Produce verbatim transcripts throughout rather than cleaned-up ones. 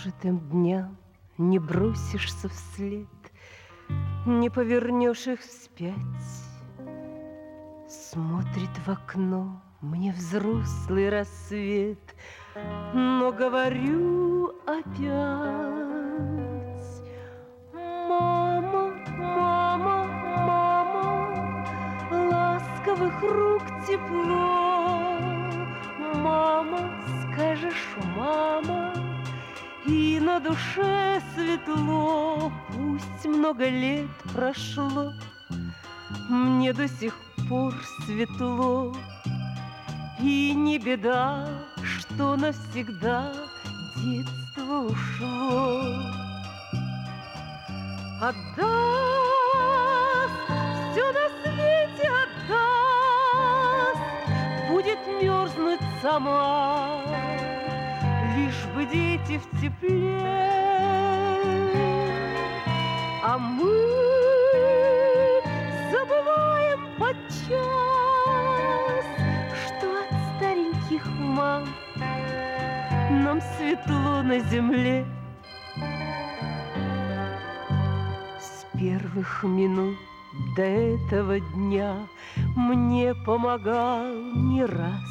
прожитым дням не бросишься вслед, не повернешь их вспять. Смотрит в окно мне взрослый рассвет, но говорю опять: мама, мама, мама, ласковых рук тепло. Мама, скажешь, мама, и на душе светло. Пусть много лет прошло, мне до сих пор светло. И не беда, что навсегда детство ушло. Отдаст, все на свете отдаст, будет мерзнуть сама, лишь бы дети в тепле. А мы забываем подчас, что от стареньких мам нам светло на земле. С первых минут до этого дня мне помогал не раз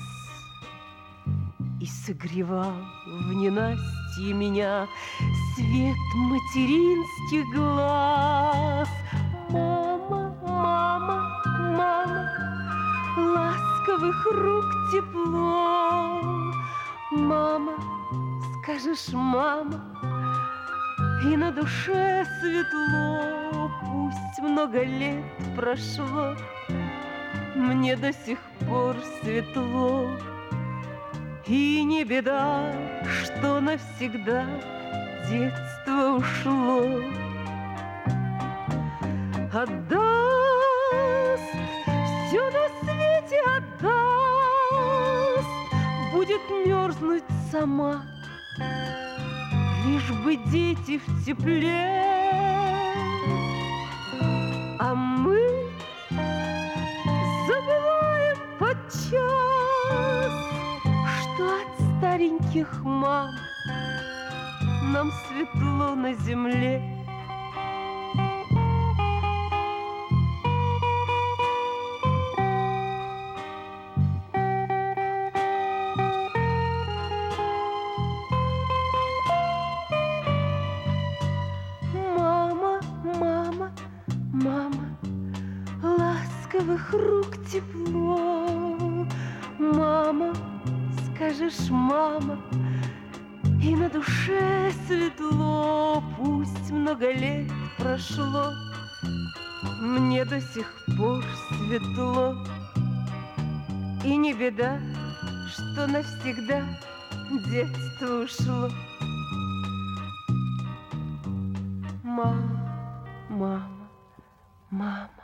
и согревал в ненастье меня свет материнских глаз. Мама, мама, мама, ласковых рук тепло. Мама, скажешь, мама, и на душе светло. Пусть много лет прошло, мне до сих пор светло. И не беда, что навсегда детство ушло. Отдаст, все на свете отдаст, будет мерзнуть сама, лишь бы дети в тепле. А мы забываем подчас, что от стареньких мам нам светло на земле. Мама, мама, мама, ласковых рук тепло. Мама, скажешь, мама, и на душе светло. Пусть много лет прошло, мне до сих пор светло. И не беда, что навсегда детство ушло. Мама, мама, мама.